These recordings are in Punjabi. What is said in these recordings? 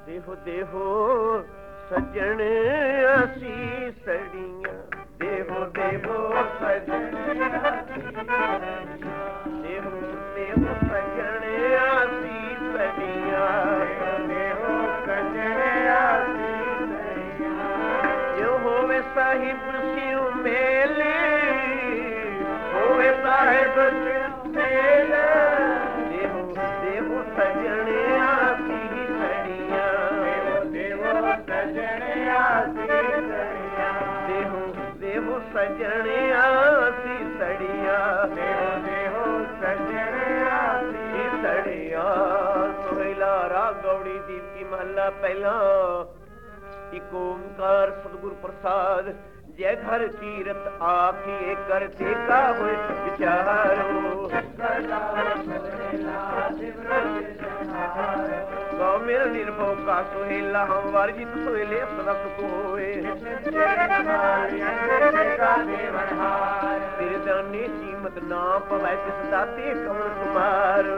ਦੇਹੋ ਦੇਹੋ ਸੱਜਣ ਅਸੀਂ ਸੜੀਆਂ, ਦੇਹੋ ਦੇਹੋ ਸੱਜਣ ਦੇਹੋ ਦੇਹੋ ਸੱਜਣ ਅਸੀਂ ਸੜੀਆਂ, ਦੇਹੋ ਸੱਜਣ ਅਸੀਂ ਸੜੀਆਂ। ਜੋ ਹੋਵੇ ਸਾਹਿਬ ਸਿਉ ਮੇਲੇ, ਹੋਵੇ ਸਾਹਿਬ ਸਿਉ ਮੇਲੇ, ਦੇਹੋ ਦੇਹੋ ਸੱਜਣ ਅਸੀਂ ਸੜੀਆਂ, ਦੇਹੋ ਸੱਜਣ ਅਸੀਂ ਸੜੀਆਂ, ਦੇਹੋ ਦੇਹੋ ਸੱਜਣ ਅਸੀਂ ਸੜੀਆਂ, ਦੇਹੋ ਦੇਹੋ ਸੱਜਣ ਅਸੀਂ ਸੜੀਆਂ। ਸੋਹਿਲਾ ਰਾਗ ਗੌੜੀ ਦੀਪ ਕੀ ਮਹੱਲਾ ਪਹਿਲਾ। ਇਕ ਓੰਕਾਰ ਸਤਿਗੁਰ ਪ੍ਰਸਾਦ। ਜੈ ਘਰ ਕੀਰਤ ਆਖੀਏ ਕਰ ਠੇਕਾ ਹੋਏ ਵਿਚਾਰੋ, ਗौ ਮੇਰਾ ਨਿਰਭਉ ਕਾ ਸੁਹੇਲਾ, ਹਮ ਵਰਜਿਤ ਸੁਹੇਲੇ ਸਦਾ ਸੁਖ ਹੋਏ। ਤੇਰੇ ਦਾਨੇ ਕੀਮਤ ਨਾ ਪਵੈ ਤਿਸ ਦਾਤੇ ਕਵਣ ਤੁਮਾਰ।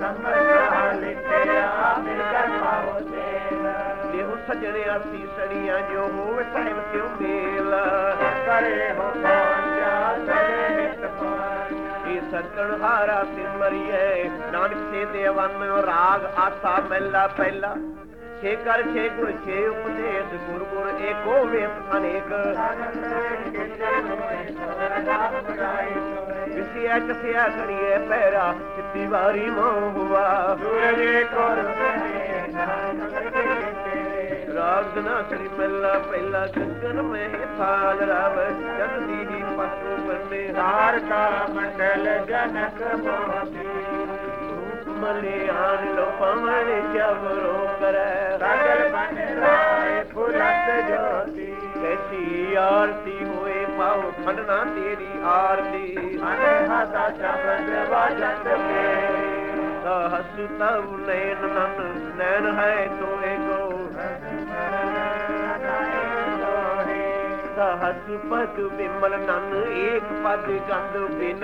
ਦੇਹੋ ਸੱਜਣ ਅਸੀਂ ਸੜੀਆਂ, ਜੋ ਹੋਵੇ ਸਾਹਿਬ ਸਿਉ ਮੇਲ, ਕਰੇ ਹੋ ਇਹ ਸੱਜਣ ਹਾਰਾ ਸਿਮਰਿਐ। ਨਾਨਕ ਸੇ ਦੇਵਨ ਰਾਗ ਆਸਾ ਮਹਿਲਾ ਪਹਿਲਾ। ਛੇ ਕਰ ਛੇ ਗੁਰ ਛੇ ਉਪਦੇਸ਼, ਗੁਰ ਗੁਰ ਏਕੋ ਵੇਦ ਅਨੇਕ। ਵਿਸਿਆ ਚਸਿਆ ਕਰੀਏ ਪੈਰਾ, ਚਿੱਤੀ ਵਾਰੀ ਮੋਹ ਹੁਆ। ਰਾਗ ਧਨਾ ਸ੍ਰੀ ਮਹਿਲਾ ਪਹਿਲਾ। ਗਗਨ ਮਹਿ ਥਾਲ ਰਵ, ਜਗਦੀ ਹੀ ਪਸੂ ਬੰਦੇ। ਹਾਰ ਕਾ ਮੰਡਲ ਜਨਕ ਮੋਤੀ, ਮਲਿਆਨ ਲੋ ਪਵਨ ਚਵਰੋ ਕਰੈ। ਸਗਲ ਬਨ ਰਾਏ ਫੁਲਤ ਜੋਤੀ, ਕੈਸੀ ਆਰਤੀ ਹੋਏ ਪਾਉ ਖੰਡਨਾ ਤੇਰੀ ਆਰਤੀ। ਅਨਹਦ ਸ਼ਬਦ ਵਾਜਤ ਮੇਰੀ, ਸਹਸ ਤਵ ਨੈਨ ਨਨ ਨੈਣ ਹੈ ਤੋਏ ਕੋ। ਸਹਸ ਪਦ ਵਿਮਲ ਨਨ ਏਕ ਪਦ ਗੰਧ ਬਿਨ।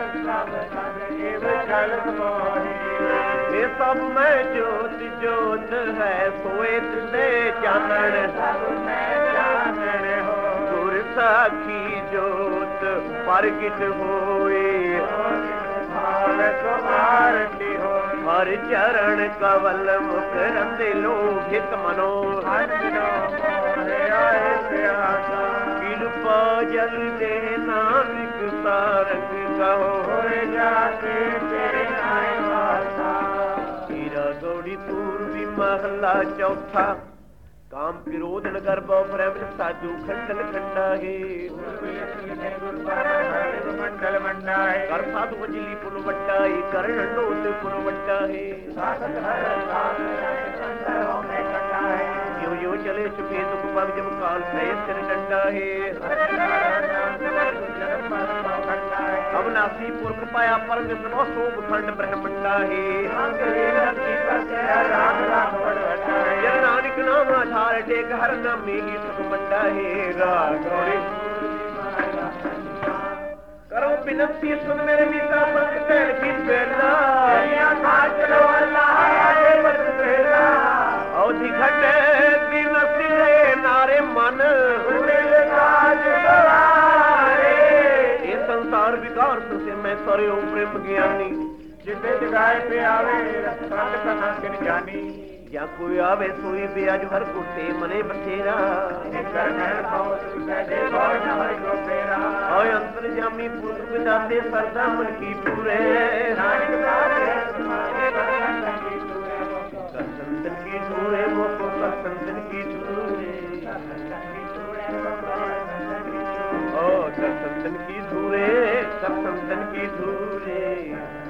ਇਹ ਸਭ ਮੈਂ ਜੋਤ ਜੋਤ ਹੈ, ਸੋਏ ਤਿਸਦੇ ਚਾਨਣ। ਗੁਰ ਸਾਖੀ ਜੋਤ ਪ੍ਰਗਟ ਹੋਏ, ਹਰ ਚਰਨ ਕਵਲ ਮੁਖ ਰੰਦੇ ਲੋਭਿਤ ਮਨੋ। ਕਿਰਪਾ ਜਲ ਦੇ ਨਾਨਕ ਸਾਰੰਗ ਕਹੋ, ਹੋਏ ਜਾਤੇ ਤੇਰੇ ਨਾਏ ਵਾਸਾ। ਹੀਰਾ ਗੌੜੀ ਪੂਰਬੀ ਮਹਲਾ ਚੌਥਾ। ਕਾਮ ਕ੍ਰੋਧਨ ਗਰਭਉ ਪ੍ਰੇਮ ਸਾਧੂ ਖੰਡਨ ਖੰਡਾ ਹੈ। ਮੰਡਲ ਮੰਡਾ ਹੈ, ਕਰ ਸਾਧੂ ਵਜਲੀ ਪੁਨ ਵੱਡਾ ਹੈ, ਕਰਨ ਲੋਟ ਪੁਨ ਵੱਡਾ ਹੈ। ਯੋ ਯੋ ਚਲੇ ਚੁਕੇ ਦੁਖ ਪਵ ਜਮ ਕਾਲ ਸੇ ਸਿਰ ਡੰਡਾ ਹੈ। ਅਵਨਾਸੀ ਪੁਰਖ ਪਾਇਆ ਪਰਮ ਵਿਸਨੋ ਸੋਭ ਖੰਡ ਬ੍ਰਹਮੰਡਾ ਹੈ। ਜਨ ਨਾਨਕ ਨਾਮ ਆਧਾਰ ਟੇਕ ਹਰ ਨਾਮੇ ਹੀ ਸੁਖ ਮੰਡਾ ਹੈ। ਰਾਗ ਕਰੋ ਬਿਨਤੀ ਸੁਨ ਮੇਰੇ ਮੀਤਾ ਸੰਗ ਤੈਨ ਕੀ ਬੇਲਾ। ਔਧੀ ਘਟੇ ਦਿਨ ਸਿਰੇ ਨਾਰੇ ਮਨ। ਇਹ ਸੰਸਾਰ ਵਿਕਾਰ ਸੇ ਮੈਂ ਸਰਿਓ ਪ੍ਰੇਮ ਗਿਆਨੀ। ਜਿਤੇ ਜਗਾਏ ਤੇ ਆਵੇ ਰਸਤ ਕਨਾ ਕਿਨ ਜਾਨੀ। ਜਾਂ ਕੋਈ ਆਵੇ ਸੋਈ ਬਿਆਜ ਹਰ ਕੁੱਤੇ ਮਨੇ ਬਥੇਰਾ। ਹੋਏ ਅੰਤਰ ਜਾਮੀ ਪੁਰਖ ਵਿਦਾਤੇ ਸਰਦਾ ਮਨ ਕੀ ਪੂਰੇ। ਸੰਤਨ ਕੀ ਧੂਰੇ ਮੋਕੋ ਸੰਤਨ ਕੀ ਧੂਰੇ। ਓ ਸੰਤਨ ਕੀ ਧੂਰੇ, ਸੰਤਨ ਕੀ ਧੂਰੇ।